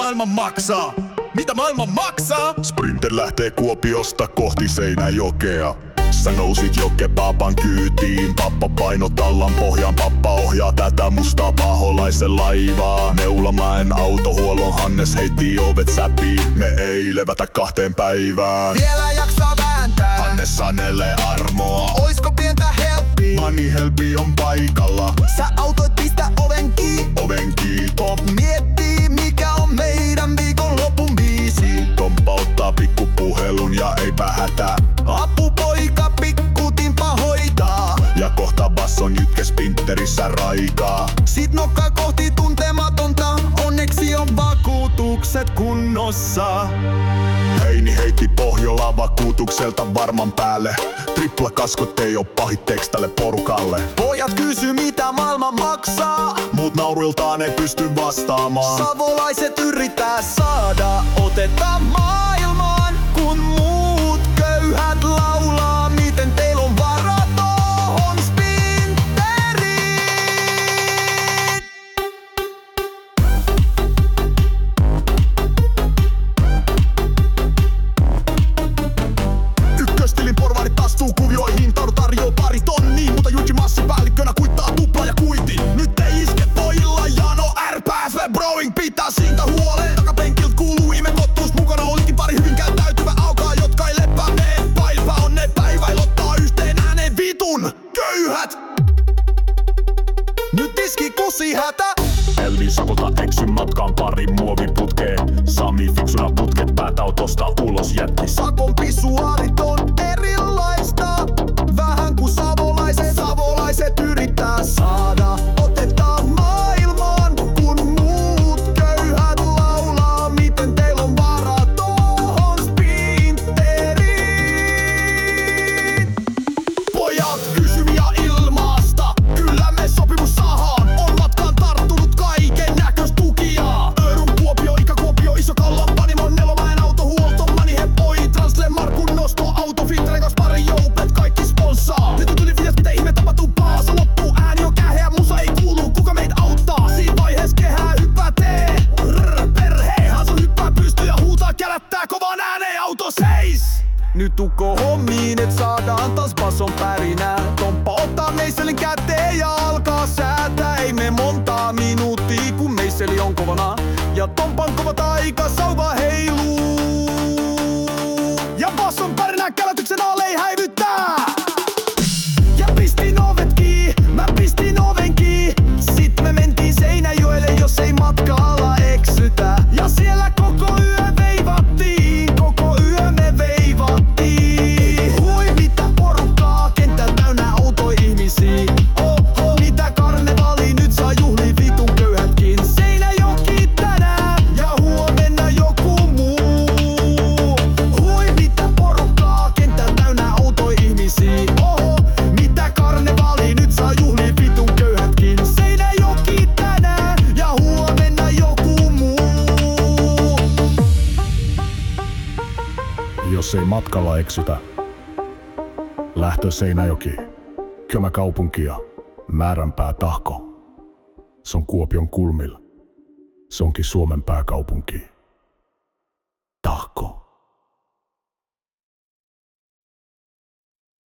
maailma maksaa? Mitä maailma maksaa? Sprinter lähtee Kuopiosta kohti Seinäjokea. Sä nousit jo kebaaban kyytiin. Pappa painotallan pohjaan, pappa ohjaa tätä mustaa paholaisen laivaa. Neulamäen autohuollon Hannes heitti ovet säpiin. Me ei levätä 2 päivään. Vielä jaksaa vääntää. Hannes sanelee armoa. Oisko pientä helppiä? Money Helpi on paikalla. Sä autoit pistä oven kiinni. Oven kiinni. Top miettii mikä on meidän viikonlopun biisi. Tomppa ottaa pikkupuhelun ja eipä hätää. Apupoika pikkutimpa hoitaa. Ja kohta basson jytke sprinterissä raikaa. Sit nokka kohti tuntematonta. Onneksi on vakuutukset kunnossa. Heini heitti Pohjola vakuutukselta varman päälle. Tripla kaskot ei oo pahitteeks tälle porukalle. Pojat kysy mitä maailma maksaa. Muut nauruiltaan ei pysty vastaamaan. Savolaiset yrittää saada otetta maailmaan. Kun muut köyhät laulaa miten teillä on varaa tohon sprinteriin. Ykköstilin porvarit astuu kuvioihin. Tauru tarjoaa 2 tonnia. Mutta Juji massipäällikkönä kuittaa tupla ja kuiti. Nyt ei iske pojilla jano. RPF Browing pitää siitä huolen. Takapenkilt kuuluu imekottuus. Mukana olikin pari hyvin käyttäytyvä aukaa, jotka ei leppää meen. Päivä on ne päiväil ottaa yhteen ääneen vitun köyhät. Nyt iski kusi hätä. Elvin sakota eksyn matkaan pari muoviputkeen. Sami fiksuna putket päätä autosta ulos jätti. Sakon pisuaarit on erilaista. Vähän ku savolaiset yrittää saada otetta maailmaan. Kun muut köyhät laulaa miten teillä on varaa tohon sprinteriin. Pojat kysyviä ilmaasta. Kyllä me sopimus sahaan. On matkaan tarttunut kaiken näköistä tukia. Öörun Kuopio, Ika Kuopio, Iso Kallan Panimon Nelomäen autohuolto. Money Helpoi, Transle, Markun nosto, Autofit, Regos, pari joupet, kaikki sponssaa. Nyt on tuli fias, mitä ihme tapahtuu paasa. Loppuu ääni on käheä, musa ei kuulu, kuka meitä auttaa? Siinä vaihees kehää hypätee. Perhe, Hasu hyppää pystyy ja huutaa, kärättää kovaan ääneen, auto seis! Nyt tukko hommiin, et saadaan taas basson pärinää. Tomppa ottaa meisselin käteen ja alkaa säätää. Ei me montaa minuuttia, kun meisseli on kovana. Ja Tompan kova taika sauva heiluu. Ja basson pärinää kälätyksen alle ei häivyttää. Ja pistin ovet kiinni, mä pistin oven kiinni. Sit me mentiin Seinäjoelle, jos ei matkalla eksytä. Ja siellä koko yö veivattiin, koko yö me veivattiin. Hui mitä porukkaa, kenttä täynnä outoja ihmisiä. Oho, mitä karnevaali, nyt saa juhlii vitun köyhätkin. Seinäjoki tänään ja huomenna joku muu. Hui mitä porukkaa, kenttä täynnä outoja ihmisiä. Oho, mitä karnevaali, nyt saa juhlii vitun köyhätkin. Seinäjoki tänään ja huomenna joku muu. Jos ei matkalla eksytä, lähtö Seinäjoki, Kömäkaupunki ja määränpää Tahko. Se on Kuopion kulmilla. Se onkin Suomen pääkaupunki. Tahko.